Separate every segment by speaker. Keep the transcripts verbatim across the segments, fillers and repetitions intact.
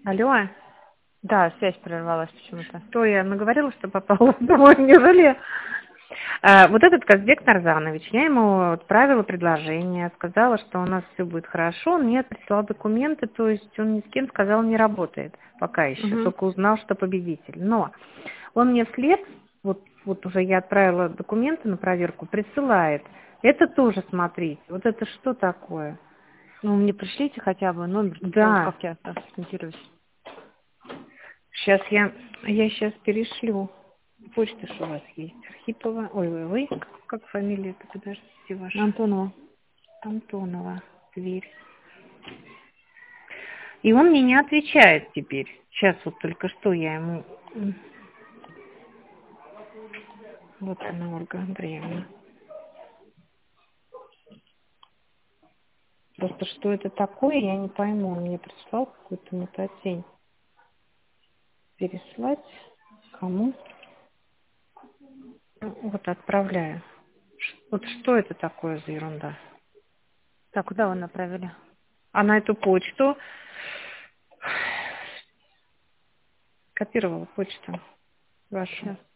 Speaker 1: Алло,
Speaker 2: Да, связь прервалась почему-то.
Speaker 1: что я наговорила, что попала домой, неужели? А, вот этот Казбек Нарзанович, я ему отправила предложение, сказала, что у нас все будет хорошо, он мне прислал документы, то есть он ни с кем, сказал, не работает пока еще,
Speaker 2: Угу.
Speaker 1: только узнал, что победитель. Но он мне вслед, вот, вот уже я отправила документы на проверку, присылает. Это тоже смотрите, вот это что такое?
Speaker 2: Ну, мне пришлите хотя бы номер, потому
Speaker 1: Да,
Speaker 2: как я ориентируюсь.
Speaker 1: сейчас я, я сейчас перешлю. Почта что у вас есть? Архипова. Ой, вы, вы? Как фамилия-то? Подождите, ваша.
Speaker 2: Антонова.
Speaker 1: Антонова. Тверь. И он мне не отвечает теперь. Сейчас вот только что я ему... м, Вот она, Ольга Андреевна. Просто что это такое, я не пойму. Он мне прислал какую-то метатень. Переслать кому? Ну, вот отправляю. Ш- Вот что это такое за ерунда?
Speaker 2: Так, куда вы направили?
Speaker 1: А на эту почту копировала почту вашу.
Speaker 2: Сейчас.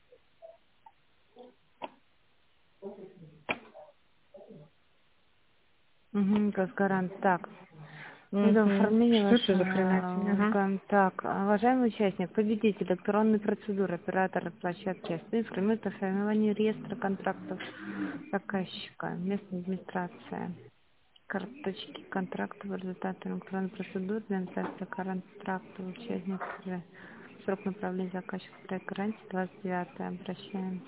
Speaker 2: Угу, Газгарант. Так. Это
Speaker 1: Угу.
Speaker 2: оформление
Speaker 1: Что это за
Speaker 2: вашего
Speaker 1: хренотень? Ага.
Speaker 2: орган. Так, уважаемый участник, победитель электронной процедуры, оператор площадки СТ информирует о формировании реестра контрактов заказчика, местная администрация. Карточки контрактов, результаты электронной процедуры для написания контракта участник уже срок направления заказчика проект гарантии двадцать девятое обращаем.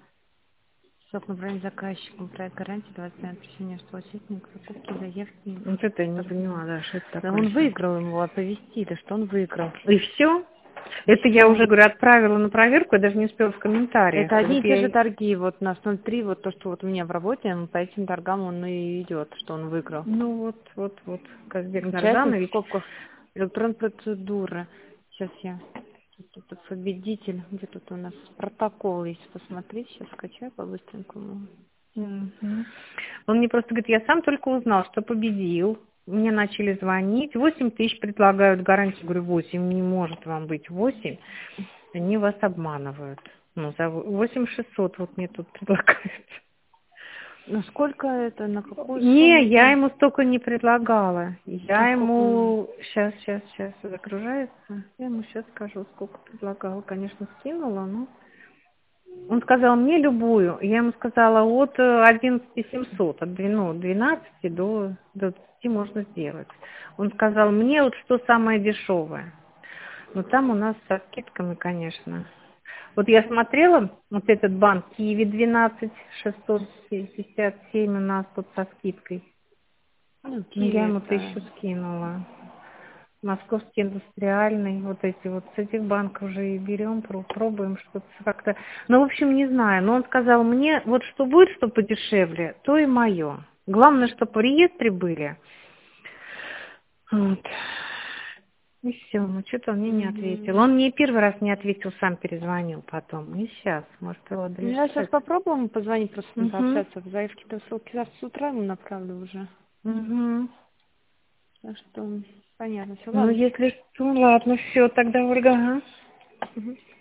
Speaker 2: Срок направления заказчика проект гарантии двадцать девятое обращение, что участник закупки заявки.
Speaker 1: Вот это я не поняла, да, что это
Speaker 2: Да
Speaker 1: такое.
Speaker 2: он выиграл, ему оповестили, что он выиграл.
Speaker 1: И все?
Speaker 2: И
Speaker 1: Это я
Speaker 2: все.
Speaker 1: уже, говорю, отправила на проверку, я даже не успела в комментариях.
Speaker 2: Это одни
Speaker 1: Вот
Speaker 2: и те
Speaker 1: я...
Speaker 2: же
Speaker 1: и-
Speaker 2: торги, вот на ноль три, вот то, что вот у меня в работе, по этим торгам он и идет, что он выиграл.
Speaker 1: Ну вот, вот, вот, Казбек
Speaker 2: Участник в
Speaker 1: Нарзанович.
Speaker 2: скобках электронной процедуры. Сейчас я тут это победитель. Где тут у нас протокол есть? Посмотреть, сейчас скачаю по-быстренькому.
Speaker 1: Мгм. Он мне просто говорит, я сам только узнал, что победил. Мне начали звонить. Восемь тысяч предлагают гарантию. Говорю, восемь не может вам быть восемь. Они вас обманывают. Ну, за восемь шестьсот вот мне тут предлагают.
Speaker 2: Ну сколько это, на какую
Speaker 1: Не, я
Speaker 2: сумму-то?
Speaker 1: ему столько не предлагала.
Speaker 2: Ну
Speaker 1: Я
Speaker 2: сколько? м,
Speaker 1: ему... Сейчас, сейчас, сейчас загружается. Я ему сейчас скажу, сколько предлагала. Конечно, скинула, но... Он сказал мне любую. Я ему сказала от одиннадцати семьсот, от две- ну, двенадцати до двадцати можно сделать. Он сказал мне вот что самое дешевое. Но там у нас со скидками, конечно. Вот я смотрела, вот этот банк Киви двенадцать шестьсот пятьдесят семь у нас тут со скидкой.
Speaker 2: Ну,
Speaker 1: Ну, я
Speaker 2: Киви
Speaker 1: ему
Speaker 2: это...
Speaker 1: тысячу скинула. Московский индустриальный, вот эти вот с этих банков уже и берем, про- пробуем что-то как-то. Ну, в общем, не знаю. Но он сказал мне, вот что будет, что подешевле, то и мое. Главное, чтобы в реестре были. Вот. И все, ну что-то он мне не ответил.
Speaker 2: Мгм.
Speaker 1: Он мне и первый раз не ответил, сам перезвонил потом. И сейчас, может, его
Speaker 2: Ну, я сейчас
Speaker 1: адресат.
Speaker 2: попробую ему позвонить, просто с ним
Speaker 1: Угу.
Speaker 2: пообщаться. В заявке-то ссылки завтра с утра ему направлю уже.
Speaker 1: Угу.
Speaker 2: Так что, понятно, все,
Speaker 1: Ну,
Speaker 2: ладно.
Speaker 1: если что, ладно, все, тогда, Ольга, ага.
Speaker 2: Мгм.